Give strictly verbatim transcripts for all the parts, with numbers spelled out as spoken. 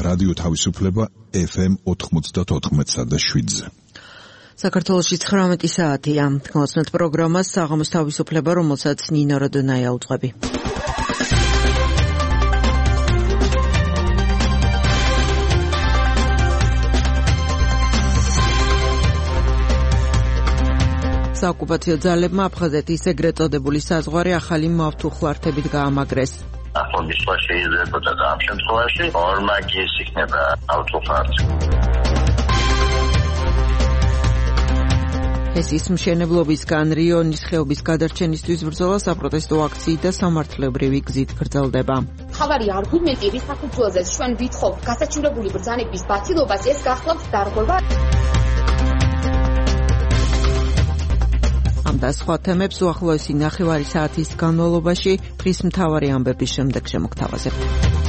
რადიო თავისუფლება ეფ ემ ოთხმოცდაოთხ და შვიდზე. საქართველოში ცხრამეტი საათია. გულისხმობთ პროგრამას საღამოს თავისუფლება, რომელსაც ნინო როდონაია უძღვები. საოკუპაციო ძალებმა აფხაზეთის ეგრეთ წოდებული საზღვარი ახალი მავთუხლართებით გაამაგრეს. ახალგაზრდა შეიძლება და ამ შემთხვევაში ორმაგის იქნება ავტოფარტი. ეს ის მშენებლობისგან რიონის ხეობის გადარჩენისთვის ბრძოლა საპროტესტო აქციით და სამართლებრივი გზით გრძელდება. მთავარი არგუმენტი რის საფუძველზეც ჩვენ ვითხოვთ გასაჩივრებული ბრძანების ბაცილობას, ეს გახლავთ დარღვევა. ამ და სხვა თემებს უახლოესი ნახევარი საათის განმავლობაში დღის მთავარი ამბების შემდეგ შემოგთავაზებთ.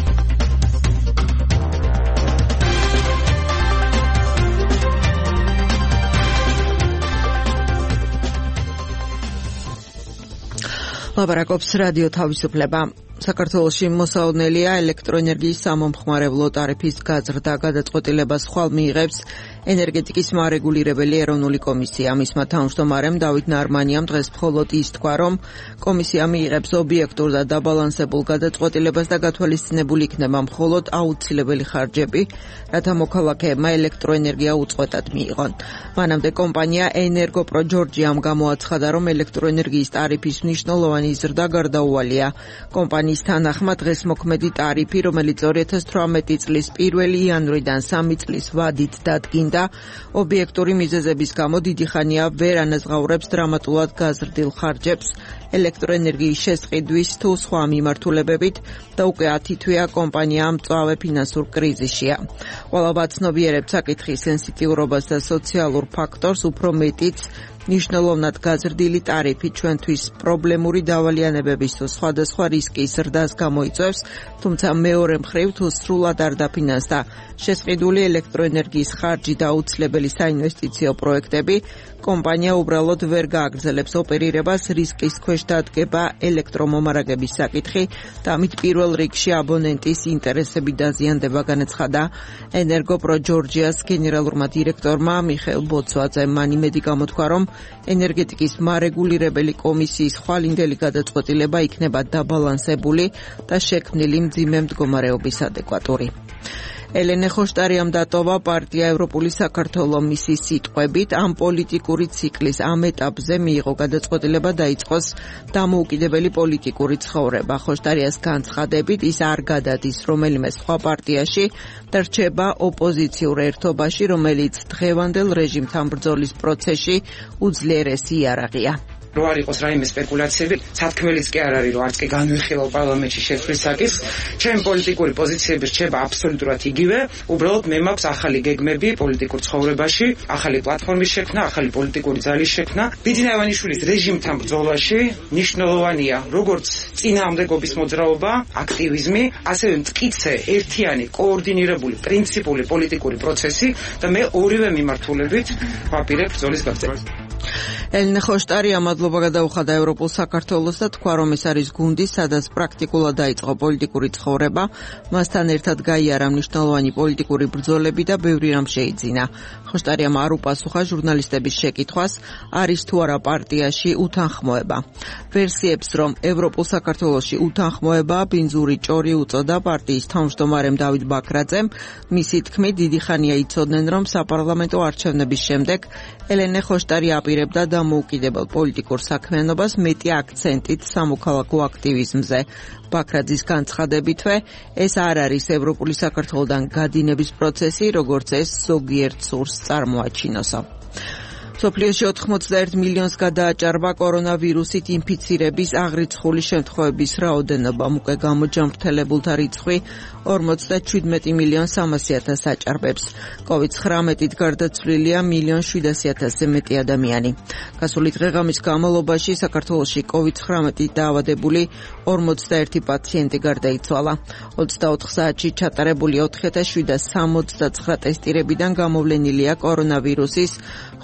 ლაპარაკობს რადიო თავისუფლება. საქართველოში მოსაოდნელია ელექტროენერგიის სამომხმარებლო ტარიფის გაზრდა, გადაწყვეტილებას ხვალ მიიღებს ენერგეტიკის მარეგულირებელი ეროვნული კომისია. მისმა თავმჯდომარემ დავით ნარმანიამ დღეს მხოლოდ ის თქვა, რომ კომისია მიიღებს ობიექტურ და დაბალანსებულ გადაწყვეტილებას და გათვალისწინებული იქნება მხოლოდ აუცილებელი ხარჯები, რათა მოქალაქეებმა ელექტროენერგია უწყვეტად მიიღონ. მანამდე კომპანია ენერგოპრო ჯორჯიამ გამოაცხადა, რომ ელექტროენერგიის ტარიფის მნიშვნელოვანი ზრდა გარდაუვალია. კომპანიის თანახმად დღეს მოქმედი ტარიფი, რომელიც ორი ათას თვრამეტი წლის პირველი იანვრიდან სამი წლის ვადით დადგინდა, ობიექტური მიზეზების გამო დიდი ხანია ვერ ანაზღაურებს დრამატულად გაზრდილ ხარჯებს ელექტროენერგიის შესყიდვის თუ სხვა მიმართულებებით და უკვე ათი თვეა კომპანია მწვავე ფინანსურ კრიზისშია. ყველა ცნობიერებს საკითხის სენსიტიურობას და სოციალურ ფაქტორს, უფრო მეტიც ნიშნულოვნად გაზრდილი ტარიფი ჩვენთვის პრობლემური დავალიანებების თუ სხვადასხვა რისკის ზრდას გამოიწვევს, თუმცა მეორე მხრივ თუ სრულად არ დაფინანსდა შესყიდული ელექტროენერგიის ხარჯი და აუცილებელი საინვესტიციო პროექტები, კომპანია უბრალოდ ვერ გააგრძელებს ოპერირებას, რისკის ქვეშ დადგება ელექტრომომარაგების საკითხი და ამით პირველ რიგში აბონენტის ინტერესები დაზიანდება, განაცხადა ენერგოპრო ჯორჯიას გენერალურმა დირექტორმა მიხეილ ბოცვაძემ. მან იმედი გამოთქვა, რომ ენერგეტიკის მარეგულირებელი კომისიის ხვალინდელი გადაწყვეტილება იქნება დაბალანსებული და შექმნილი მძიმე მდგომარეობის ადეკვატური. ელენე ხოშტარიამ დატოვა პარტია ევროპული საქართველო. მისი სიტყვებით, ამ პოლიტიკური ციკლის ამ ეტაპზე მიიღო გადაწყვეტილება დაიწყოს დამოუკიდებელი პოლიტიკური ცხოვრება. ხოშტარიას განცხადებით, ის არ გადადის რომელიმე სხვა პარტიაში და რჩება ოპოზიციურ ერთობაში, რომელიც დღევანდელ რეჟიმთან ბრძოლის პროცესში უძლიერესი იარაღია. რო არ იყოს რაიმე სპეკულაციები, სათქმელიც კი არ არის, რომ არც კი განვიხილავ პარლამენტში შეცვლის საკითხს. ჩემი პოლიტიკური პოზიციები რჩება აბსოლუტურად იგივე. უბრალოდ მე მაქვს ახალი გეგმები პოლიტიკურ ცხოვრებაში, ახალი პლატფორმის შექმნა, ახალი პოლიტიკური ძალის შექმნა. ბიძინა ივანიშვილის რეჟიმთან ბრძოლაში მნიშვნელოვანია როგორც წინააღმდეგობის მოძრაობა, აქტივიზმი, ასევე მტკიცე, ერთიანი, კოორდინირებული, პრინციპული პოლიტიკური პროცესი და მე ორივე მიმართულებით ვაპირებ ბრძოლის გაგრძელებას. ელენე ხოშტარია მადლობა გადაუხადა ევროპულ საქართველოს და თქვა, რომ ეს არის გუნდი, სადაც პრაქტიკულად დაიწყო პოლიტიკური ცხოვრება, მასთან ერთად გაიარა მნიშვნელოვანი პოლიტიკური ბრძოლები და ბევრი რამ შეიძინა. ხოშტარიამ არ უპასუხა ჟურნალისტების შეკითხვას, არის თუ არა პარტიაში უთანხმოება. ვერსიებს, რომ ევროპულ საქართველოში უთანხმოება ბინძური ჭორი უწოდა პარტიის თავმჯდომარემ დავით ბაქრაძემ, მისი თქმით, დიდი ხანია იცოდნენ, რომ საპარლამენტო არჩევნების შემდეგ ელენე ხოშტარია აპირებდა დამოუკიდებელ პოლიტიკურ საქმიანობას, მეტი აქცენტით სამოქალაქო აქტივიზმზე. ბაქრაძის განცხადებითვე, ეს არ არის ევროპული საქართველოდან გადინების პროცესი, როგორც ეს ზოგიერთ სურს წარმოაჩინოსო. მსოფლიოში ოთხმოცდაერთ მილიონს გადააჭარბა კორონავირუსით ინფიცირების აღრიცხული შემთხვევების რაოდენობა. უკვე გამოჯამრთელებულთა რიცხვი ორმოცდაჩვიდმეტი მილიონ სამასი ათასს აჭარბებს. კოვიდ ცხრამეტით გარდაცვლილია მილიონ შვიდასი ათასზე მეტი ადამიანი. გასული დღე-ღამის განმავლობაში საქართველოში კოვიდ ცხრამეტით დაავადებული ორმოცდაერთი პაციენტი გარდაიცვალა. ოცდაოთხ საათში ჩატარებული ოთხი ათას შვიდსაოცდათხ ტესტირებიდან გამოვლენილია კორონავირუსის ხუთას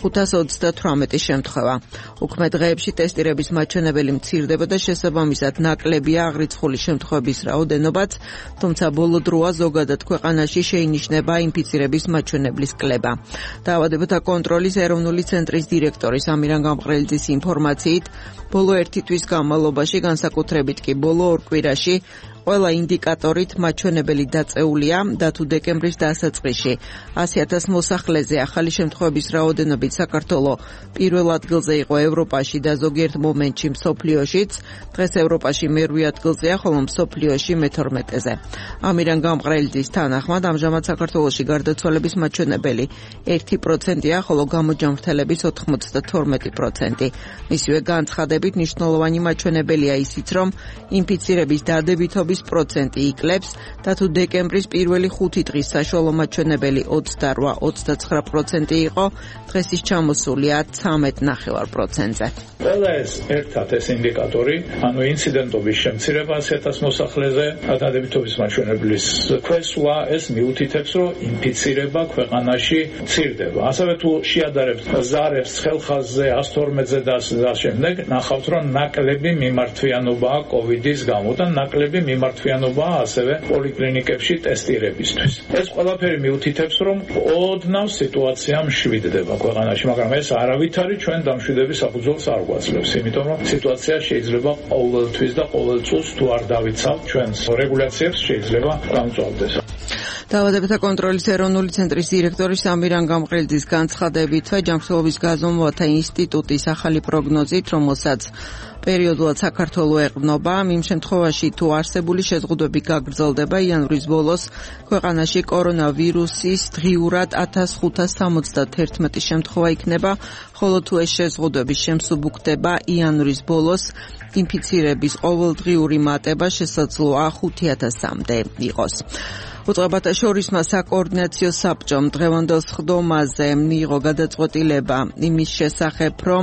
ოცდათვრამეტი შემთხვევა. Უქმე დღეებში ტესტირების მაჩვენებელი მცირდება და შესაბამისად ნაკლებია აღრიცხული შემთხვევების რაოდენობაც, თუმცა ბოლო დროა ზოგადად ქვეყანაში შეინიშნება ინფიცირების მაჩვენებლის კლება. დაავადებათა კონტროლის ეროვნული ცენტრის დირექტორის ამირან გამყრელიძის ინფორმაციით, ბოლო ერთი თვის განმავლობაში, განსაკუთრებით კი ბოლო ორ კვირაში ყველა ინდიკატორით მაჩვენებელი დაწეულია და თუ დეკემბრის დასაწყისში ასი ათას მოსახლეზე ახალი შემთხვევების რაოდენობით საქართველოს პირველ ადგილზე იყო ევროპაში და ზოგიერთ მომენტში მსოფლიოშიც, დღეს ევროპაში მერვე ადგილზეა, ხოლო მსოფლიოში მეთორმეტეზე. ამირან გამყრელიძის თანახმად ამჟამად საქართველოში გარდაცვალების მაჩვენებელი ერთი პროცენტია, ხოლო გამოჯანმრთელების ოთხმოცდათორმეტი პროცენტი. მისივე განცხადებით მნიშვნელოვანი მაჩვენებელია ისიც, რომ ინფიცირების დადებითობის პროცენტი იკლებს და თუ დეკემბრის პირველი ხუთი დღის საშუალო მაჩვენებელი ოცდარვა ოცდაცხრა პროცენტი იყო, დღეს ის ჩამოსულია ცხრამეტ ნახევარ პროცენტზე. ყველა ეს ერთად ეს ინდიკატორი, ანუ ინციდენტობის შემცირება ასი ათას მოსახლეზე, დადებითობის მაჩვენებლის ქვესვა, ეს მიუთითებს, რომ ინფიცირება ქვეყანაში მცირდება. ასევე თუ შეადარებთ ზარებს ხელხაზზე ას თორმეტზე და ამ შემდეგ, ნახავთ, რომ ნაკლები მიმართვიანობაა კოვიდის გამო და ნაკლები მიმართვიანობაა ასევე პოლიკლინიკებში ტესტირებისთვის. ეს ყველაფერი მიუთითებს, რომ ოდნავ სიტუაცია მშვიდდება ქვეყანაში, მაგრამ ეს არავითარი ჩვენ დამშვიდების საფუძველს არ გვაძლევს, იმიტომ რომ სიტუაცია შეიძლება ყოველთვის და ყოველ წუთს თუ არ დავიცავთ ჩვენს რეგულაციებს შეიძლება გამწვავდეს. დაავადებათა კონტროლის ეროვნული ცენტრის დირექტორის ამირან გამყრელიძის განცხადებით, ჯანმრთელობის გაზომვათა ინსტიტუტის ახალი პროგნოზით, რომელსაც პერიოდულად საქართველოს ეყრდნობა, იმ შემთხვევაში თუ არსებული შეზღუდვები გაგრძელდება, იანვრის ბოლოს ქვეყანაში კორონავირუსის დღიურად ათას ხუთას სამოცდათერთმეტი შემთხვევა იქნება, ხოლო თუ ეს შეზღუდვები შემსუბუქდება, იანვრის ბოლოს ინფიცირების ყოველდღიური მატება შესაძლოა ხუთი ათასამდე იყოს. უწყებათა შორისმა საკოორდინაციო საბჭომ დღევანდელ სხდომაზე მიიღო გადაწყვეტილება იმის შესახებ, რომ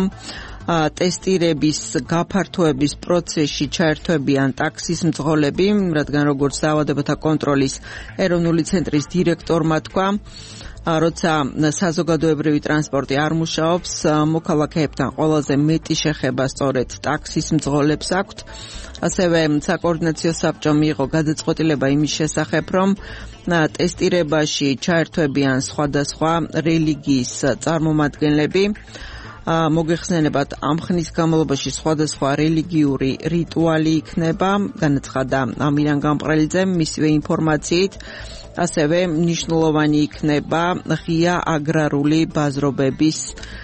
ტესტირების გაფართოების პროცესში ჩაერთვებიან ტაქსის მძღოლები, რადგან როგორც დაავადებათა კონტროლის ეროვნული ცენტრის დირექტორმა თქვა, როცა საზოგადოებრივი ტრანსპორტი არ მუშაობს, მოქალაქეებთან ყველაზე მეტი შეხება სწორედ ტაქსის მძღოლებს აქვთ. ასევე საკოორდინაციო საბჭომ მიიღო გადაწყვეტილება იმის შესახებ, რომ ტესტირებაში ჩაერთვებიან სხვადასხვა რელიგიის წარმომადგენლები. მოგეხსენებათ, ამ ხნის განმავლობაში სხვადასხვა რელიგიური რიტუალი იქნება, განაცხადა ამირან გამყრელიძემ მისივე ინფორმაციით, ასევე მნიშვნელოვანი იქნება ღია აგრარული ბაზრობების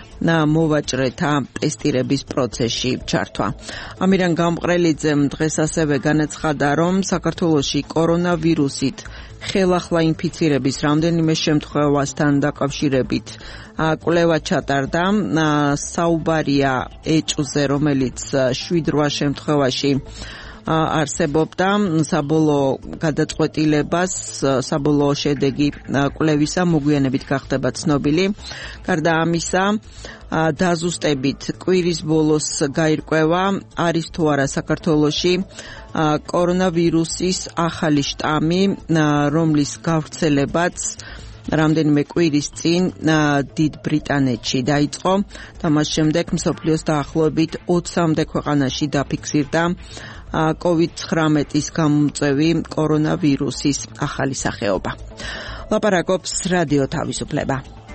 მოვაჭრეთა ტესტირების პროცესში ჩართვა. ამირან გამყრელიძემ დღეს ასევე განაცხადა, რომ საქართველოში კორონავირუსით ხელახლა ინფიცირების რამდენიმე შემთხვევასთან დაკავშირებით კვლევა ჩატარდა. საუბარია ეჭვზე, რომელიც შვიდ რვა შემთხვევაში არსებობდა. საბოლოო გადაწყვეტილებას, საბოლოო შედეგი კვლევისა მოგვიანებით გახდება ცნობილი. გარდა ამისა, დაზუსტებით კვირის ბოლოს გაირკვევა, არის თუ არა საქართველოში კორონავირუსის ახალი შტამი, რომლის გავრცელებაც რამდენიმე კვირის წინ დიდ ბრიტანეთში დაიწყო და მას შემდეგ მსოფლიოს დაახლოებით ოცამდე ქვეყანაში დაფიქსირდა კოვიდ ცხრამეტის გამომწვევი კორონავირუსის ახალი სახეობა. ლაპარაკობს რადიო თავისუფლება.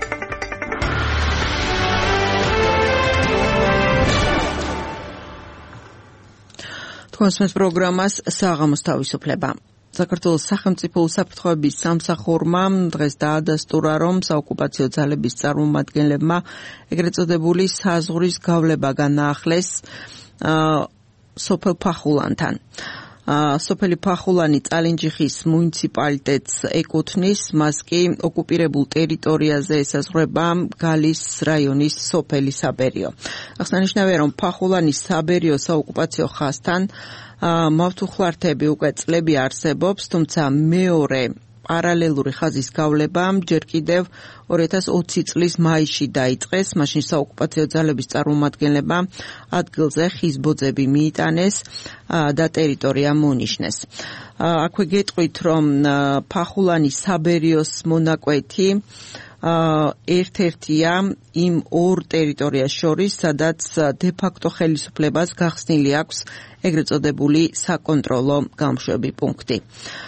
თქვენს პროგრამას საღამოს თავისუფლება. საქართველოს სახელმწიფო უსაფრთხოების სამსახურმა დღეს დაადასტურა, რომ საოკუპაციო ძალების წარმომადგენლებმა ეგრეთ წოდებული საზღვრის გავლება განაახლეს სოფელ ფახულანთან. სოფელი ფახულანი წალენჯიხის მუნიციპალიტეტს ეკუთვნის, მას კი ოკუპირებულ ტერიტორიაზე ესაზღვრება გალის რაიონის სოფელი საბერიო. აღსანიშნავია, რომ ფახულანის საბერიო საოკუპაციო ხაზთან მავთუხლართები უკვე წლები არსებობს, თუმცა მეორე პარალელური ხაზის გავლება ჯერ კიდევ ორი ათას ოცი წლის მაისში დაიწყეს, მაშინ საოკუპაციო ძალების წარმომადგენლებმა ადგილზე ხის ბოძები მიიტანეს და ტერიტორია მონიშნეს. აქვე გეტყვით, რომ ფახულანის საბერიოს მონაკვეთი ერთ-ერთია იმ ორ ტერიტორიას შორის, სადაც დე-ფაქტო ხელისუფლებას გახსნილი აქვს ეგრეთ წოდებული საკონტროლო გამშვები პუნქტი.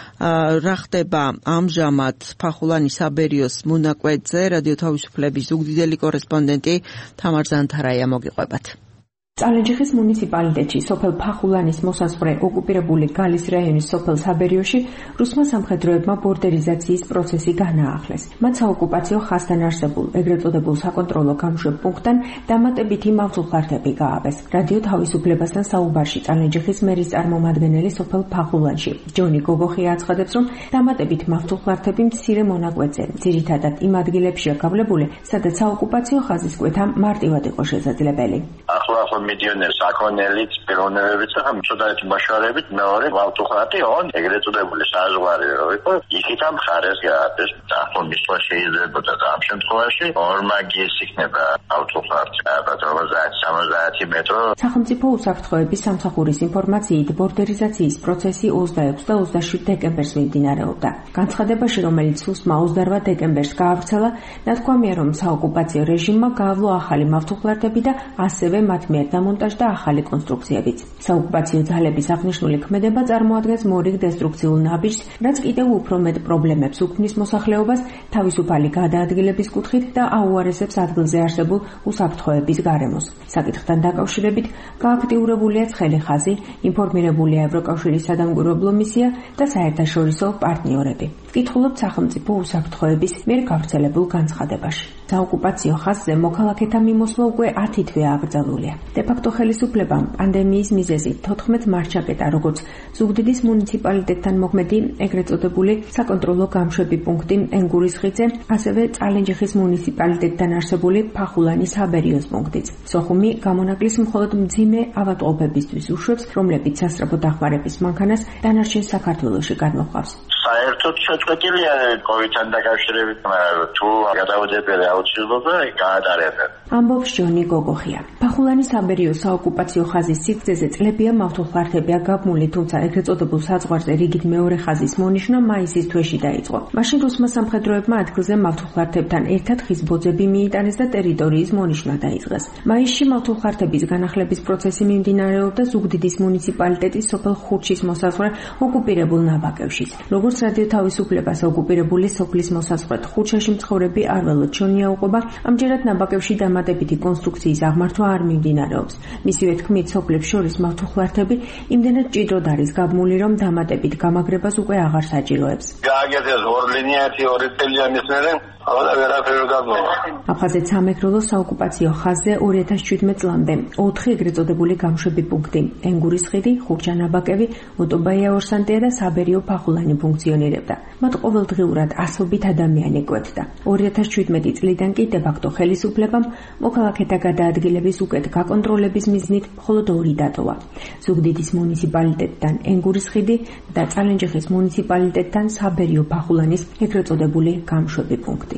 რა ხდება ამჟამად ფახულანის საბერიოს მონაკვეთზე? რადიო თავისუფლების ზუგდიდელი კორესპონდენტი თამარ ზანთარაია მოგიყვებათ. წალენჯიხის მუნიციპალიტეტში სოფელ ფახულანის მოსაზღვრე ოკუპირებული გალის რაიონის სოფელ საბერიოში რუსმა სამხედროებმა ბორდერიზაციის პროცესი განაახლეს. მათ საოკუპაციო ხაზთან არსებულ ეგრეთ წოდებულ საკონტროლო გამშვებ პუნქტთან დამატებითი მავთულხარდები გააბეს. რადიო თავისუფლებასთან საუბარში წალენჯიხის მერის წარმომადგენელი სოფელ ფახულანში ჯონი გოგოხია აცხადებს, რომ დამატებით მავთულხარდები მცირე მონაკვეთზე, ძირითადად იმ ადგილებშია გავლებული, სადაც საოკუპაციო ხაზის კვეთა მარტივად იყო შესაძლებელი. მილიონერ საქონელიც, პიროვნებებიც, ხომ ცოტათი ბაშარებით მეორე ავტოხატი on ეგრეთ წოდებული საზღვარი რო იყო, იქით ამ ხარეს გაადეს. ახლა მისვლა შეიძლება და ამ შემთხვევაში ორმაგის იქნება ავტოხატი, ალბათ ორმოცდაათი სამოცდაათი მეტრო. სახელმწიფო უსაფრთხოების სამსახურის ინფორმაციით ბორდერიზაციის პროცესი ოცდაექვსი და ოცდაშვიდი დეკემბერს მიმდინარეობდა. განცხადებაში, რომელიც სუსმა ოცდარვა დეკემბერს გაავრცელა, ნათქვამია, რომ საოკუპაციო რეჟიმმა გაავლო ახალი მავთულხარდები და ასევე მათ მიერ დამონტაჟდა ახალი კონსტრუქციებიც. საოკუპაციო ძალების აღნიშნული ქმედება წარმოადგენს მორიგ დესტრუქციულ ნაბიჯს, რაც კიდევ უფრო მეტ პრობლემებს უქმნის მოსახლეობას თავისუფალი გადაადგილების კუთხით და აუარესებს ადგილზე არსებულ უსაფრთხოების გარემოს. საკითხთან დაკავშირებით გააქტიურებულია ცხელი ხაზი, ინფორმირებულია ევროკავშირის სადამკვირვებლო მისია და საერთაშორისო პარტნიორები. ვკითხულობთ სახელმწიფო უსაფრთხოების მიერ გავრცელებულ განცხადებაში. საოკუპაციო ხაზზე მოქალაქეთა მიმოსვლა უკვე ათი თვე აკრძალულია. დე-ფაქტო ხელისუფლებამ პანდემიის მიზეზით თოთხმეტ მარტს ჩაკეტა, როგორც ზუგდიდის მუნიციპალიტეტთან მოქმედი ეგრეთ წოდებული საკონტროლო გამშვები პუნქტი ენგურის ხიდზე, ასევე წალენჯიხის მუნიციპალიტეტთან არსებული ფახულანის საბერიოს პუნქტიც. სოხუმი გამონაკლის მხოლოდ მძიმე ავადმყოფებისთვის უშვებს, რომლებიც სასწრაფო დახმარების მანქანას დანარჩენ საქართველოში გადმოჰყავს. საერთოდ შეწყვეტილია კოვიდთან დაკავშირებით, მაგრამ თუ გადაუდებელი აუცილებლობა გაატარებენ. ამბობს ჯონი გოგოხია. ფახულანის საბერიო საოკუპაციო ხაზის სიგრძეზე წლებია მავთულხარდებია გაბმული, თუმცა ეგრეთ წოდებულ საზღვარზე რიგით მეორე ხაზის მონიშნა მაისის თვეში დაიწყო. მაშინ რუსმა სამხედროებმა ადგილზე მავთულხარდებთან ერთად ხის ბოძები მიიტანეს და ტერიტორიის მონიშნა დაიწყეს. მაისში მავთულხარდების განახლების პროცესი მიმდინარეობდა ზუგდიდის მუნიციპალიტეტის სოფელ ხურჩის მოსაზღვრე ოკუპირებულ ნაბაკევშიც. როგორც რადიო თავისუფლებას ოკუპირებული სოფლის მოსაზღვრეთ ხურჩაში მცხოვრები არველო ჩონია უყვება, ამჯერად ნაბაკევში დამატებითი კონსტრუქციის აღმართვა არ მიმდინარეობს. მისივე თქმით, სოფლებს შორის მავთულხარდები იმდენად ჭიდროდ არის გაბმული, რომ დამატებით გამაგრებას უკვე აღარ საჭიროებს. გააგეთეს ორი ლინიათი ორი წელიანის მერე ახლა ვერაფერი გადმოვა. აფხაზეთ სამეგრელოს საოკუპაციო ხაზზე ორი ათას შვიდმეტ წლამდე ოთხი ეგრეთ წოდებული გამშვები პუნქტი ენგურის ხიდი, ხურჩა-ნაბაკევი, ოტობაია ორსანტია და საბერიო ფახულანი ფუნქციონირებდა. მათ ყოველდღიურად ასობით ადამიანი კვეთდა. ორი ათას შვიდმეტი წლიდან კი დე-ფაქტო ხელისუფლებამ მოქალაქეთა გადაადგილების უკეთ გაკონტროლების მიზნით მხოლოდ ორი დატოვა. ზუგდიდის მუნიციპალიტეტთან ენგურის ხიდი და წალენჯიხის მუნიციპალიტეტთან საბერიო ფახულანის ეგრეთ წოდებული გამშვები პუნქტი.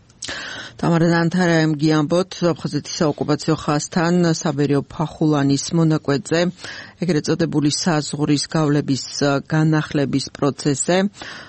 თამარ ზანთარაიამ გიამბოთ აფხაზეთის საოკუპაციო ხაზთან საბერიო ფახულანის მონაკვეთზე ეგრეთ წოდებული საზღვრის გავლების განახლების პროცესზე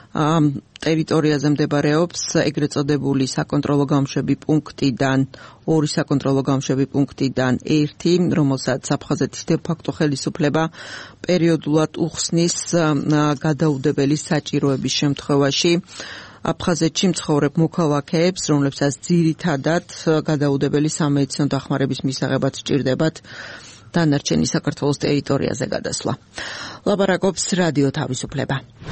ტერიტორიაზე მდებარეობს ეგრეთ წოდებული საკონტროლო გამშვები პუნქტიდან ორი საკონტროლო გამშვები პუნქტიდან ერთი, რომელსაც აფხაზეთის დე-ფაქტო ხელისუფლება პერიოდულად უხსნის გადაუდებელი საჭიროების შემთხვევაში აფხაზეთში მცხოვრებ მოქალაქეებს, რომლებსაც ძირითადად გადაუდებელი სამედიცინო დახმარების მისაღებად სჭირდებათ დანარჩენი საქართველოს ტერიტორიაზე გადასვლა. ლაპარაკობს რადიო თავისუფლება.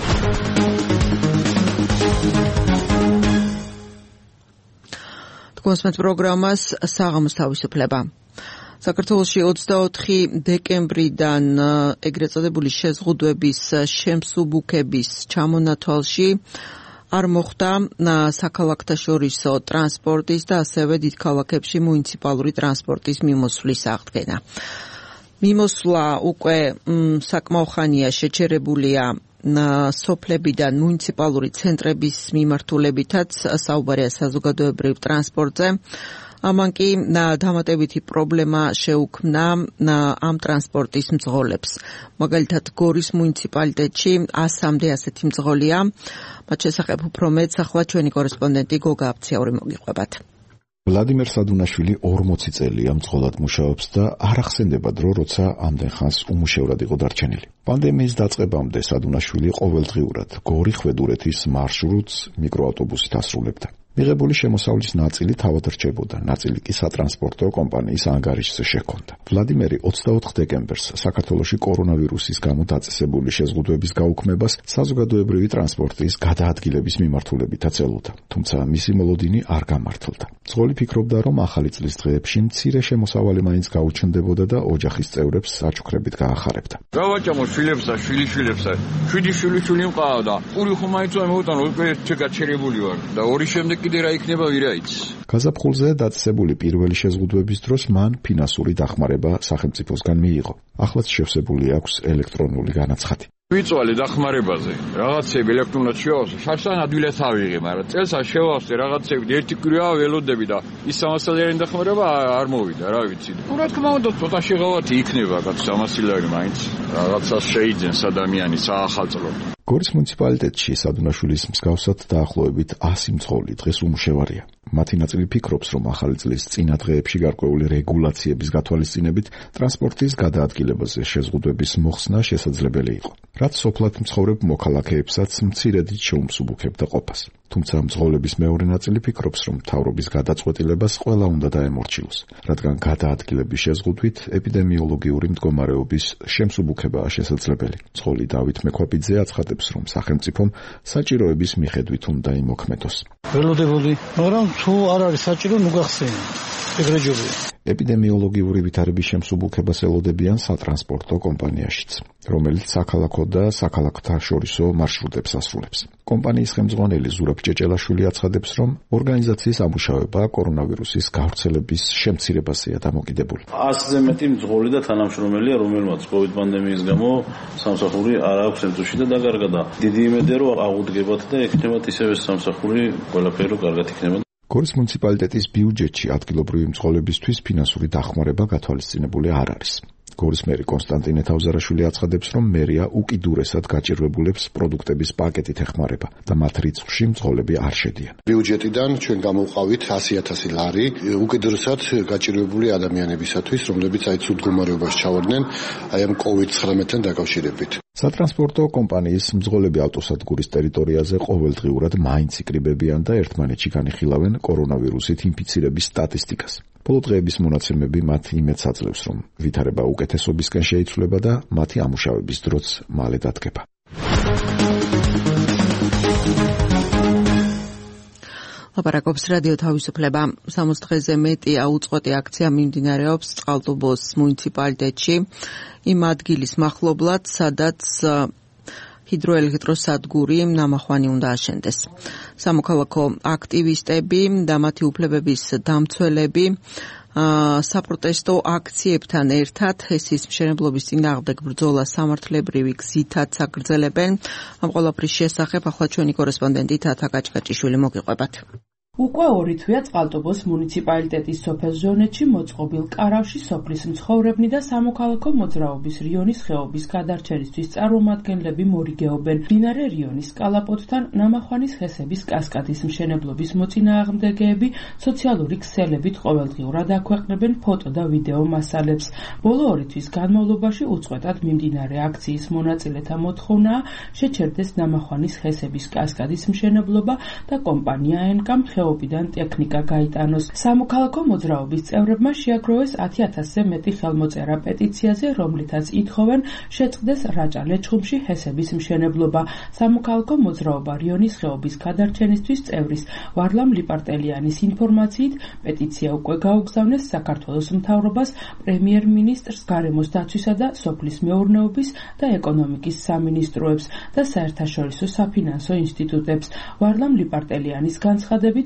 თქვენს პროგრამას საღამოს თავისუფლება. საქართველოში ოცდაოთხი დეკემბრიდან ეგრეთ წოდებული შეზღუდვების შემსუბუქების ჩამონათვალში არ მოხდა საქალაქთა შორისო ტრანსპორტის და ასევე დიდ ქალაქებში მუნიციპალური ტრანსპორტის მიმოსვლის აღდგენა. მიმოსვლა უკვე საკმაო ხანია შეჩერებულია სოფლებიდან მუნიციპალური ცენტრების მიმართულებითაც საუბარია საზოგადოებრივ ტრანსპორტზე. ამან კი დამატებითი პრობლემა შეუქმნა ამ ტრანსპორტის მძღოლებს. მაგალითად, გორის მუნიციპალიტეტში ასამდე ასეთი მძღოლია. მათ შესახებ უფრო მეტს ახლა ჩვენი კორესპონდენტი გოგა აფციაური მოგიყვებათ. ვლადიმერ სადუნაშვილი ორმოცი წელია მძღოლად მუშაობს და არ ახსენდება დრო, როცა ამდენ ხანს უმუშევრად იყო დარჩენილი. პანდემიის დაწყებამდე სადუნაშვილი ყოველდღიურად გორი-ხვედურეთის მარშრუტს მიკროავტობუსით ასრულებდა. მიღებული შემოსავლის ნაწილი თავად რჩებოდა, ნაწილი კი სატრანსპორტო კომპანიის ანგარიშზე შეჰქონდა. ვლადიმერი ოცდაოთხ დეკემბერს საქართველოში კორონავირუსის გამო დაწესებული შეზღუდვების გაუქმებას საზოგადოებრივი ტრანსპორტის გადაადგილების მიმართულებითაც ელოდა, თუმცა მისი მოლოდინი არ გამართლდა. მძღოლი ფიქრობდა, რომ ახალი წლის დღეებში მცირე შემოსავალი მაინც გაუჩნდებოდა და ოჯახის წევრებს საჩუქრებით გაახარებდა. გავაჭამო შვილებსა, შვილიშვილებსა, შვიდი შვილიშვილი მყავდა. პური ხომ აიწვა მოვუტანო, უკვე გაჩერებული ვარ და ორი შემდეგ კიდე რა იქნება ვირაიც. გაზაფხულზე დაწესებული პირველი შეზღუდვების დროს მან ფინანსური დახმარება სახელმწიფოსგან მიიღო. ახლაც შევსებული აქვს ელექტრონული განაცხადი. ვიწვალე დახმარებაზე. რაღაცები ელექტრონულად შევავსე, შარშან ადვილად ავიღე, მაგრამ წელსაც შევავსე რაღაცები, ერთი კვირაა ველოდები და ის სამასი ლარიანი დახმარება არ მოვიდა, რა ვიცი. თუ რა თქმა უნდა, ცოტა შეღავათი იქნება, რაც სამასი ლარი მაინც რაღაცას შეიძენს ადამიანის საახალწლოდ. გორის მუნიციპალიტეტში სადუნაშვილის მსგავსად დაახლოებით ასი მძღოლი დღეს უმუშევარია. მათი ნაწილი ფიქრობს, რომ ახალი წლის წინა დღეებში გარკვეული რეგულაციების გათვალისწინებით ტრანსპორტის გადაადგილებაზე შეზღუდვების მოხსნა შესაძლებელი იყო, რაც სოფლად მცხოვრებ მოქალაქეებსაც მცირედით შეუმსუბუქებდა ყოფას. თუმცა მძღოლების მეორე ნაწილი ფიქრობს, რომ მთავრობის გადაწყვეტილებას ყველა უნდა დაემორჩილოს, რადგან გადაადგილების შეზღუდვით ეპიდემიოლოგიური მდგომარეობის შემსუბუქებაა შესაძლებელი. მძღოლი დავით მექვაბიძე აცხადებს, რომ სახელმწიფომ საჭიროების მიხედვით უნდა იმოქმედოს. ველოდებოდი, მაგრამ თუ არ არის საჭირო, ნუ გახსენე. ეგრეჯობია. ეპიდემიოლოგიური ვითარების შემსუბუქებას ელოდებიან სატრანსპორტო კომპანიაშიც, რომელიც საქალაქო და საქალაქთა შორისო მარშრუტებს ასრულებს. კომპანიის ხელმძღვანელი ზურაბ ჭეჭელაშვილი აცხადებს, რომ ორგანიზაციის ამუშავება კორონავირუსის გავრცელების შემცირებასია დამოკიდებული. ასზე მეტი მძღოლი და თანამშრომელია, რომელმაც კოვიდ პანდემიის გამო სამსახური არ აქვს ემწუში და დაკარგა და დიდი იმედია, რომ აღუდგებათ და ექნებათ ისევე სამსახური, ყველაფერი რომ კარგად იქნება. გორის მუნიციპალიტეტის ბიუჯეტში ადგილობრივი მძღოლებისთვის ფინანსური დახმარება გათვალისწინებული არ არის. გორის მერი კონსტანტინე თავზარაშვილი აცხადებს, რომ მერია უკიდურესად გაჭირვებულებს პროდუქტების პაკეტით ეხმარება და მათ რიცხვში მძღოლები არ შედიან. ბიუჯეტიდან ჩვენ გამოვყავით ასი ათასი ლარი უკიდურესად გაჭირვებული ადამიანებისათვის, რომლებიც აი ცუდ მდგომარეობაში ჩავარდნენ აი ამ კოვიდ ცხრამეტთან დაკავშირებით. სატრანსპორტო კომპანიის მძღოლები ავტოსადგურის ტერიტორიაზე ყოველდღიურად მაინც იკრიბებიან და ერთმანეთში განიხილავენ კორონავირუსით ინფიცირების სტატისტიკას. ბოლო დღეების მონაცემები მათ იმედს აძლევს, რომ ვითარება უკეთესობისკენ შეიცვლება და მათი ამუშავების დროც მალე დადგება. ლაპარაკობს რადიო თავისუფლება. სამოცი დღეზე მეტი აუწყვეტი აქცია მიმდინარეობს წყალტუბოს მუნიციპალიტეტში, იმ ადგილის მახლობლად, სადაც ჰიდროელექტროსადგური ნამახვანი უნდა აშენდეს. სამოქალაქო აქტივისტები და მათი უფლებების დამცველები საპროტესტო აქციებთან ერთად ჰესის მშენებლობის წინააღმდეგ ბრძოლას სამართლებრივი გზითაც აგრძელებენ. ამ ყველაფრის შესახებ ახლა ჩვენი კორესპონდენტი თათა კაჭკაჭიშვილი მოგიყვებათ. უკვე ორი თვეა წყალტუბოს მუნიციპალიტეტის სოფელ ჟონეთში მოწყობილ კარავში სოფლის მცხოვრებნი და სამოქალაქო მოძრაობის რიონის ხეობის გადარჩენისთვის წარმომადგენლები მორიგეობენ. მდინარე რიონის კალაპოტთან ნამახვანის ჰესების კასკადის მშენებლობის მოწინააღმდეგეები სოციალური ქსელებით ყოველდღიურად აქვეყნებენ ფოტო და ვიდეო მასალებს. ბოლო ორი თვის განმავლობაში უწყვეტად მიმდინარე აქციის მონაწილეთა მოთხოვნაა შეჩერდეს ნამახვანის ჰესების კასკადის მშენებლობა და კომპანია ენკამ ობიდან ტექნიკა გაიტანოს. სამოქალაქო მოძრაობის წევრებმა შეაგროვეს ათი ათასზე მეტი ხელმოწერა პეტიციაზე, რომლითაც ითხოვენ შეწყდეს რაჭა-ლეჩხუმში ჰესების მშენებლობა. სამოქალაქო მოძრაობა რიონის ხეობის გადარჩენისთვის წევრის ვარლამ ლიპარტელიანის ინფორმაციით პეტიცია უკვე გაუგზავნეს საქართველოს მთავრობას, პრემიერ-მინისტრს, გარემოს დაცვისა და სოფლის მეურნეობის და ეკონომიკის სამინისტროებს და საერთაშორისო საფინანსო ინსტიტუტებს. ვარლამ ლიპარტელიანის განცხადებით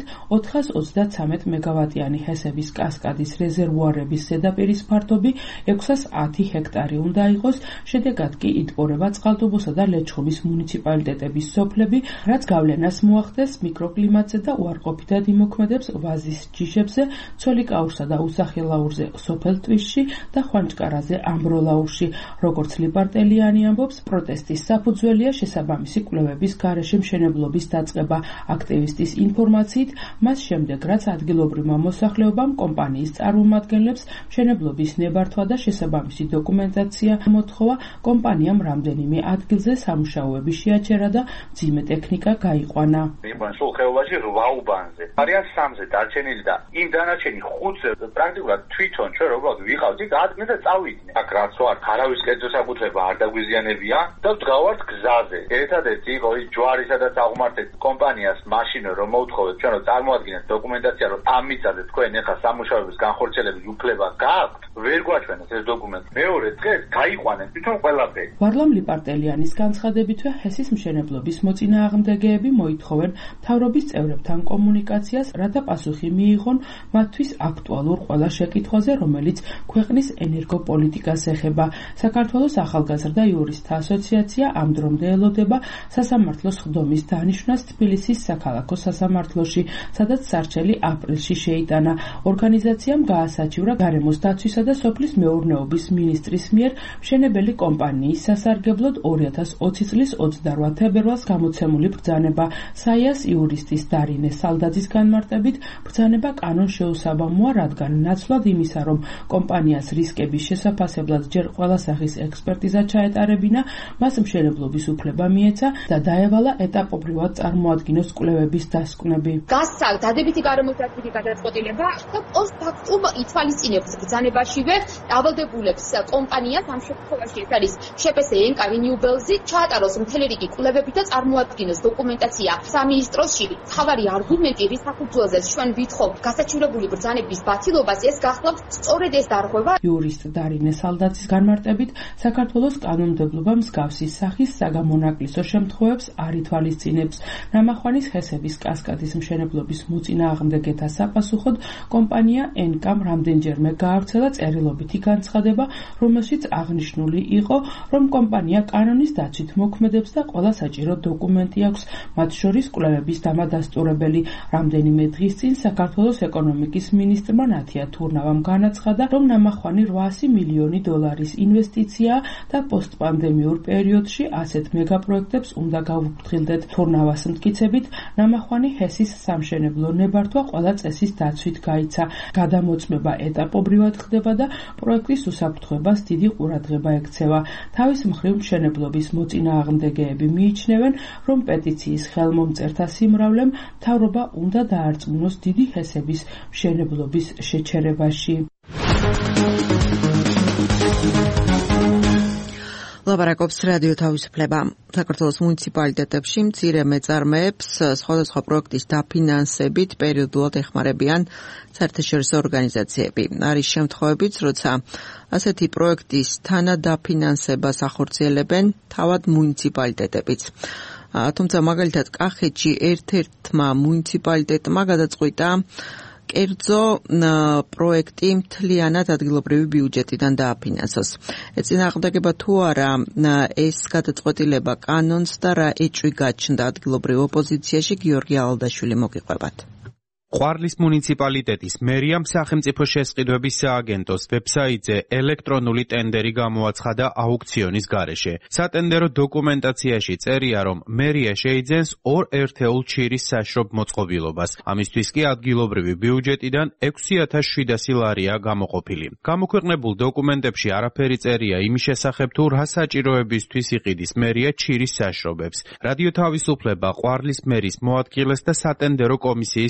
ოთხას ოცდათრამეტ მეგავატიანი ჰესების კასკადის რეზერვუარების ზედაპირის ფართობი ექვსას ათი ჰექტარი უნდა იყოს, შედეგად კი იტყორება წყალტუბოსა და ლეჩხუმის მუნიციპალიტეტების სოფლები, რაც გავლენას მოახდენს მიკროკლიმატზე და უარყოფითად იმოქმედებს ვაზის ჯიშებზე, ცოლიკაურსა და უსახელაურზე სოფელ ტვისში და ხვანჭკარაზე ამბროლაურში. როგორც ლიპარტელიანი ამბობს, პროტესტის საფუძველია შესაბამისი კვლევების გარეშე მშენებლობის დაწყება. აქტივისტის ინფორმაციით, მას შემდეგ, რაც ადგილობრივმა მოსახლეობამ კომპანიის წარმომადგენლებს მშენებლობის ნებართვა და შესაბამისი დოკუმენტაცია მოთხოვა, კომპანიამ რამდენიმე ადგილზე სამუშაოები შეაჩერა და მძიმე ტექნიკა გაიყვანა. იმან სულ ხეობაში რვა უბანზე. არიან სამზე დარჩენილი და იმ დანარჩენი ხუთზე პრაქტიკულად თვითონ ჩვენ უბრალოდ ვიყავთ იქ ადგილზე და წავიდნენ. აქ რაც ვარ, არავის კერძო საკუთრება არ დაგვიზიანებია და ვდგავართ გზაზე. ერთადერთი იყო ის ჯვარი, სადაც აღმართეთ კომპანიას მაშინო რომ მოუთხოვეთ ჩვენ რომ წარმოადგინეთ დოკუმენტაცია, რომ ამ მიწაზე თქვენ ახლა სამუშაოების განხორციელების უფლება გააქვთ, ვერ გვაჩვენეთ ეს დოკუმენტი. მეორე დღეს გაიყვანენ თვითონ ყველაფერი. ვარლამ ლიპარტელიანის განცხადებითვე ჰესის მშენებლობის მოწინააღმდეგეები მოითხოვენ მთავრობის წევრებთან კომუნიკაციას, რათა პასუხი მიიღონ მათთვის აქტუალურ ყველა შეკითხვაზე, რომელიც ქვეყნის ენერგოპოლიტიკას ეხება. საქართველოს ახალგაზრდა იურისტთა ასოციაცია ამ დრომდე ელოდება სასამართლოს ხდომის დანიშვნას თბილისის საქალაქო სასამართლოში, სადაც სარჩელი აპრილში შეიტანა. ორგანიზაციამ გაასაჩივრა გარემოს დაცვისა და სოფლის მეურნეობის მინისტრის მიერ მშენებელი კომპანიის სასარგებლოდ ორი ათას ოცი წლის ოცდარვა თებერვალს გამოცემული ბრძანება. საიას იურისტის დარინე სალდაძის განმარტებით, ბრძანება კანონშეუსაბამოა, რადგან ნაცვლად იმისა, რომ კომპანიას რისკების შესაფასებლად ჯერ ყველა სახის ექსპერტიზა ჩაეტარებინა, მას მშენებლობის უფლება მიეცა და დაევალა ეტაპობრივად წარმოადგინოს კვლევების დასკვნები. გასცა დადებითი გარემოსდაცვითი გადაწყვეტილება და პოსტფაქტუმ ითვალისწინებს ბრძანებაშივე დავალდებულებს კომპანიას, ამ შემთხვევაში ეს არის შპს ენკა რენიუბელზი, ჩაატაროს მთელი რიგი კვლევები და წარმოადგინოს დოკუმენტაცია სამინისტროში. მთავარი არგუმენტი, რის საფუძველზეც ჩვენ ვითხოვთ გასაჩივრებული ბრძანების ბათილობას, ეს გახლავთ სწორედ ეს დარღვევა. იურისტ დარინე სალდაძის განმარტებით, საქართველოს კანონმდებლობა მსგავსი სახის საგამონაკლისო შემთხვევებს არ ითვალისწინებს. ნამახვანის ჰესების კასკადის მშენებლობის მოწინააღმდეგეთა sapasუხოდ კომპანია ენკამ რამდენჯერმე გაავრცელა წერილობითი განცხადება, რომელშიც აღნიშნული იყო, რომ კომპანია კანონის დაცვით მოქმედებს და ყველა საჭირო დოკუმენტი აქვს, მათ შორის კვლევების დამადასტურებელი. რამდენიმე დღის წინ საქართველოს ეკონომიკის მინისტრმა ნათია თურნავამ განაცხადა, რომ ნამახვანი რვაასი მილიონი დოლარის ინვესტიციაა და პოსტპანდემიურ პერიოდში ასეთ მეგაპროექტებს უნდა გავუფრთხილდეთ. თურნავას მტკიცებით, ნამახვანი ჰესის სამშენებლო ნებართვა ყველა წესის დაცვით გაიცა. გადამოწმება ეტაპობრივად ხდება და პროექტის უსაფრთხოებას დიდი ყურადღება ექცევა. თავის მხრივ მშენებლობის მოწინააღმდეგეები მიიჩნევენ, რომ პეტიციის ხელმომწერთა სიმრავლემ მთავრობა უნდა დაარწმუნოს დიდი ჰესების მშენებლობის შეჩერებაში. ლაპარაკობს რადიო თავისუფლება. საქართველოს მუნიციპალიტეტებში მცირე მეწარმეებს სხვადასხვა პროექტის დაფინანსებით პერიოდულად ეხმარებიან საერთაშორისო ორგანიზაციები. არის შემთხვევებიც, როცა ასეთი პროექტის თანადაფინანსებას ახორციელებენ თავად მუნიციპალიტეტებიც. თუმცა მაგალითად კახეთში ერთ-ერთმა მუნიციპალიტეტმა გადაწყვიტა კერძო პროექტი მთლიანად ადგილობრივი ბიუჯეტიდან დააფინანსოს. ეწინააღმდეგება თუ არა ეს გადაწყვეტილება კანონს და რა ეჭვი გაჩნდა ადგილობრივ ოპოზიციაში, გიორგი ალდაშვილი მოგიყვებათ. ყვარლის მუნიციპალიტეტის მერიამ სახელმწიფო შესყიდვების სააგენტოს ვებსაიტზე ელექტრონული ტენდერი გამოაცხადა აუქციონის გარეშე. სატენდერო დოკუმენტაციაში წერია, რომ მერია შეიძენს ორ ერთეულ ჩირის საშრობ მოწყობილობას. ამისთვის კი ადგილობრივი ბიუჯეტიდან ექვსი ათას შვიდასი ლარია გამოყოფილი. გამოქვეყნებულ დოკუმენტებში არაფერი წერია იმის შესახებ, თუ რა საჭიროებისთვის იყიდის მერია ჩირის საშრობებს. რადიო თავისუფლება ყვარლის მერის მოადგილეს და სატენდერო კომისიის თავმჯდომარეს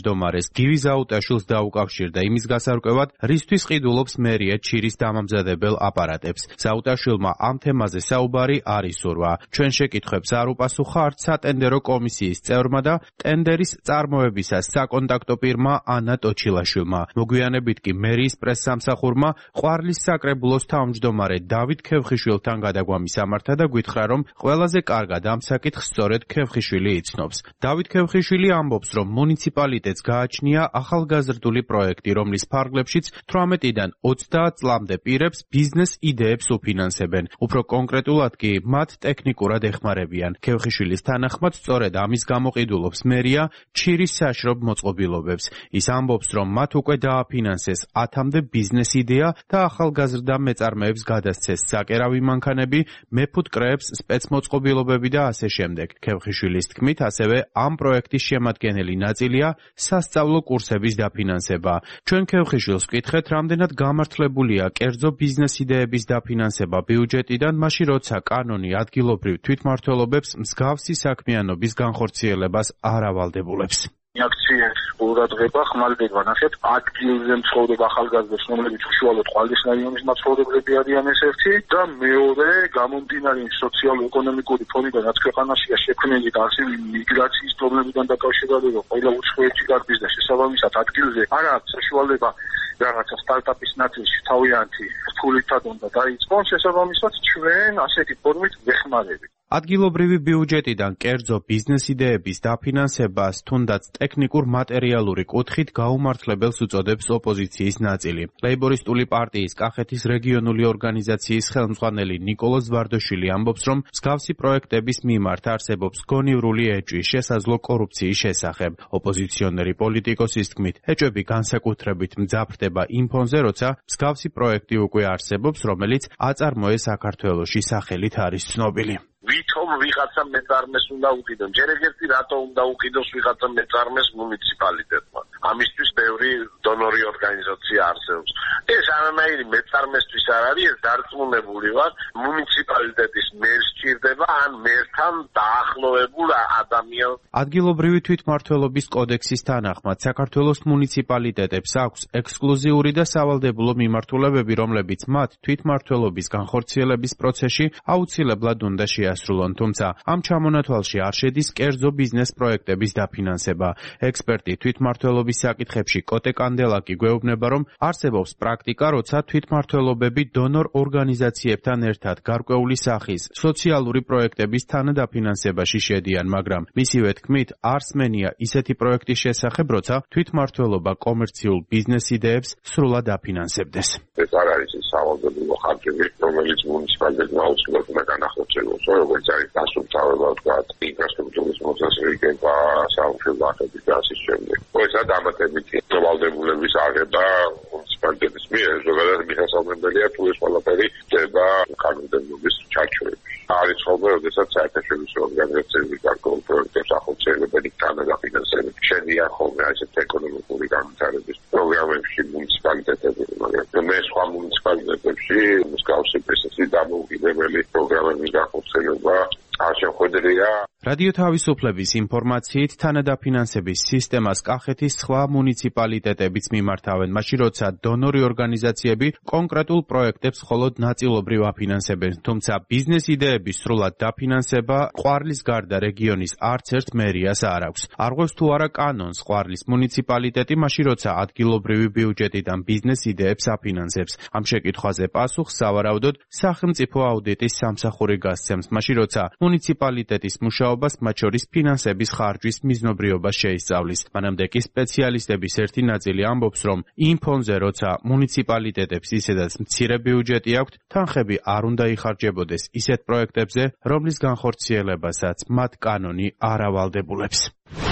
თავმჯდომარეს გივი ზაუტაშვილს დაუკავშირდა იმის გასარკვევად, რისთვის ყიდულობს მერია ჩირის დამამზადებელ აპარატებს. ზაუტაშვილმა ამ თემაზე საუბარი არ ისურვა. ჩვენ შეკითხვებს არ უპასუხა არც სატენდერო კომისიის წევრმა და ტენდერის წარმოებისას საკონტაქტო პირმა ანა ტოჩილაშვილმა. მოგვიანებით კი მერიის პრესსამსახურმა ყვარლის საკრებულოს თავმჯდომარე დავით ქევხიშვილთან გადაგვამის ამართა და გვითხრა, რომ ყველაზე კარგად ამ საკითხს სწორედ ქევხიშვილი იცნობს. დავით ქევხიშვილი ამბობს, რომ მუნიციპალიტეტს გააჩნია ახალგაზრდული პროექტი, რომლის ფარგლებშიც თვრამეტიდან ოცდაათ წლამდე პირებს ბიზნეს იდეებს უფინანსებენ. უფრო კონკრეტულად კი მათ ტექნიკურად ეხმარებიან. ქევხიშვილის თანახმად სწორედ ამის გამო ყიდულობს მერია ჩირის საშრობ მოწყობილობებს. ის ამბობს, რომ მათ უკვე დააფინანსეს ათამდე ბიზნეს იდეა და ახალგაზრდა მეწარმეებს გადასცეს საკერავი მანქანები, მეფუტკრეებს სპეცმოწყობილობები და ასე შემდეგ. ქევხიშვილის თქმით, ასევე ამ პროექტის შემადგენელი ნაწილია სასწავლო კურსების დაფინანსება. ჩვენ ქევხიშვილს ვკითხეთ, რამდენად გამართლებულია კერძო ბიზნეს იდეების დაფინანსება ბიუჯეტიდან, მაშინ როცა კანონი ადგილობრივ თვითმმართველობებს მსგავსი საქმიანობის განხორციელებას არ ავალდებულებს. აქციების ყურადღება ხმალდება ნახეთ ადგილზე მცხოვრებ ახალგაზრდებს, რომლებიც უშუალოდ ყვალის რაიონის მაცხოვრებლები არიან ეს-ერთი და მეორე გამომდინარე სოციალურ-ეკონომიკური ფონიდან რაც ქვეყანაშია შექმნილი და ასევე მიგრაციის პრობლემიდან დაკავშირებით ყველა უცხოეთი გარბის და შესაბამისად ადგილზე არ აქვს საშუალება რაღაცა სტარტაპის ნაწილში თავიანთი ფულითად უნდა დაიწყონ, შესაბამისად ჩვენ ასეთი ფორმით ვეხმარებით. ადგილობრივი ბიუჯეტიდან კერძო ბიზნეს იდეების დაფინანსებას თუნდაც ტექნიკურ მატერიალური კუთხით გაუმართლებელს უწოდებს ოპოზიციის ნაწილი. ლეიბორისტული პარტიის კახეთის რეგიონული ორგანიზაციის ხელმძღვანელი ნიკოლოზ ვარდოშვილი ამბობს, რომ მსგავსი პროექტების მიმართ არსებობს გონივრული ეჭვი შესაძლო კორუფციის შესახებ. ოპოზიციონერი პოლიტიკოსის თქმით, ეჭვები განსაკუთრებით მძაფრდება იმ ფონზე, როცა მსგავსი პროექტი უკვე არსებობს, რომელიც აწარმოეს საქართველოში სახელით არის ცნობილი. ვითომ ვიღაცა მეწარმეს უნდა უყიდონ. ჯერ ეგერთი რატო უნდა უყიდოს ვიღაცა მეწარმეს მუნიციპალიტეტმა? ამისთვის ბევრი დონორი ორგანიზაცია არსებობს. ეს არანაირი მეწარმესთვის არ არის, ეს დარწმუნებული ვარ, მუნიციპალიტეტის მერს სჭირდება ან მერთან დაახლოებულ ადამიანს. ადგილობრივი თვითმმართველობის კოდექსის თანახმად საქართველოს მუნიციპალიტეტებს აქვს ექსკლუზიური და სავალდებულო მიმართულებები, რომლებიც მათ თვითმმართველობის განხორციელების პროცესში აუცილებლად უნდა შეასრულონ, თუმცა ამ ჩამონათვალში არ შედის კერძო ბიზნეს პროექტების დაფინანსება. ექსპერტი თვითმმართველობის საკითხებში კოტე კანდელაკი გვეუბნება, რომ არსებობს პრაქტიკა, როცა თვითმმართველობები დონორ ორგანიზაციებთან ერთად გარკვეული სახის სოციალური პროექტების თანადაფინანსებაში შედიან, მაგრამ მისივე თქმით, არსმენია ისეთი პროექტის შესახებ, როცა თვითმმართველობა კომერციულ ბიზნეს იდეებს სრულად აფინანსებდეს. ეს არ არის სავალდებულო ხარჯები, რომელიც მუნიციპალიტეტმა აუცილებლად უნდა განახორციელოს, როგორც არის დასუფთავება, ვთქვათ, ინფრასტრუქტურის მოწესრიგება, სამხედრო ახები და ასე შემდეგ. ესა დამატებითი ვალდებულების აღება მუნიციპალიტეტის მიერ, ზოგადად მისასალმებელია თუ ეს ყველაფერი ხდება კანონმდებლობის ჩარჩოებში. არის ხოლმე, როდესაც საერთაშორისო ორგანიზაციები გარკვეულ პროექტებს ახორციელებენ თანადაფინანსებით. შედიან ხოლმე ასეთ ეკონომიკური განვითარების პროგრამებში მუნიციპალიტეტები, მაგრამ მე სხვა მუნიციპალიტეტებში მსგავსი პრესესი დამოუკიდებელი პროგრამების განხორციელება არ შეხვედრია. რადიო თავისუფლების ინფორმაციით თანადაფინანსების სისტემას კახეთის სხვა მუნიციპალიტეტებიც მიმართავენ, მაშინ როცა დონორი ორგანიზაციები კონკრეტულ პროექტებს მხოლოდ ნაწილობრივ აფინანსებენ, თუმცა ბიზნეს იდეების სრულად დაფინანსება ყვარლის გარდა რეგიონის არც ერთ მერიას არ აქვს. არღვევს თუ არა კანონს ყვარლის მუნიციპალიტეტი, მაშინ როცა ადგილობრივი ბიუჯეტიდან ბიზნეს იდეებს აფინანსებს. ამ შეკითხვაზე პასუხს სავარაუდოდ სახელმწიფო აუდიტის სამსახური გასცემს, მაშინ როცა მუნიციპალიტეტის მუშაობას მათ შორის ფინანსების ხარჯვის მიზნობრიობას შეისწავლის. მანამდე კი სპეციალისტების ერთი ნაწილი ამბობს, რომ იმ ფონზე, როცა მუნიციპალიტეტებს ისედაც მცირე ბიუჯეტი აქვთ, თანხები არ უნდა იხარჯებოდეს ისეთ პროექტებზე, რომლის განხორციელებასაც მათ კანონი არ ავალდებულებს.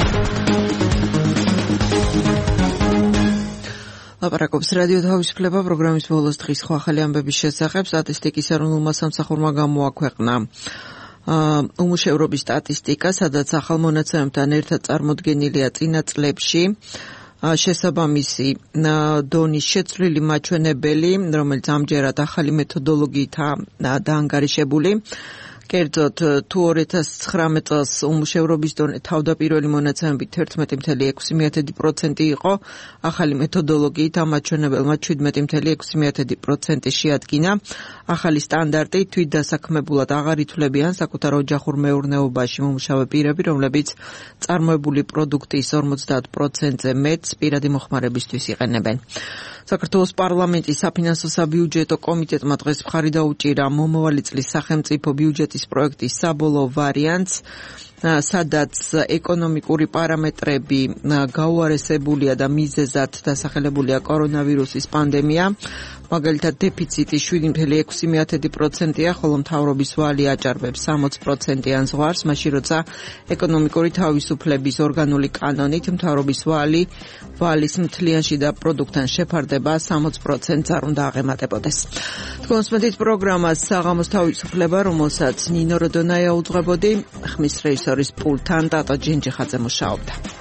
ლაპარაკობს რადიო თავისუფლება პროგრამის ბოლოს დღის სხვა ახალი ამბების შესახებ. სტატისტიკის ეროვნულმა სამსახურმა გამოაქვეყნა უმუშევრობის სტატისტიკა, სადაც ახალ მონაცემებთან ერთად წარმოდგენილია წინა წლებში შესაბამისი დონის შეცვლილი მაჩვენებელი, რომელიც ამჯერად ახალი მეთოდოლოგიითაა დაანგარიშებული. კერძოდ თუ ორი ათას ცხრამეტ წელს უმუშევრობის დონე თავდაპირველი მონაცემებით თერთმეტი ფاصლე ექვსი პროცენტი იყო, ახალი მეთოდოლოგიით ამ მაჩვენებელმა შვიდმეტი ფاصლე ექვსი პროცენტი შეადგინა. ახალი სტანდარტი თვით დასაქმებულად აღარ ითვლებიან საკუთარ ოჯახურ მეურნეობაში მომუშავე პირები, რომლებიც წარმოებული პროდუქტის ორმოცდაათ პროცენტზე მეტს პირადი მოხმარებისთვის იყენებენ. საქართველოს პარლამენტის საფინანსო საბიუჯეტო კომიტეტმა დღეს მხარი დაუჭირა მომავალი წლის სახელმწიფო ბიუჯეტის პროექტის საბოლოო ვარიანტს, სადაც ეკონომიკური პარამეტრები გაუარესებულია და მიზეზად დასახელებულია კორონავირუსის პანდემია. მაგალითად, დეფიციტი შვიდი ფاصლე ექვსი პროცენტია, ხოლო მთავრობის ვალი აჭარბებს სამოცი პროცენტიან ზღვარს, მაშინ როცა ეკონომიკური თავისუფლების ორგანული კანონით მთავრობის ვალი ვალის მთლიანში და პროდუქტთან შეფარდება სამოცი პროცენტს არ უნდა აღემატებოდეს. თქვენს მეტით პროგრამას საღამოს თავისუფლება, რომელსაც ნინო როდონაია უძღვებოდი, ხმის რეჟისორის პულტთან ტატო ჯინჯიხაძე მუშაობდა.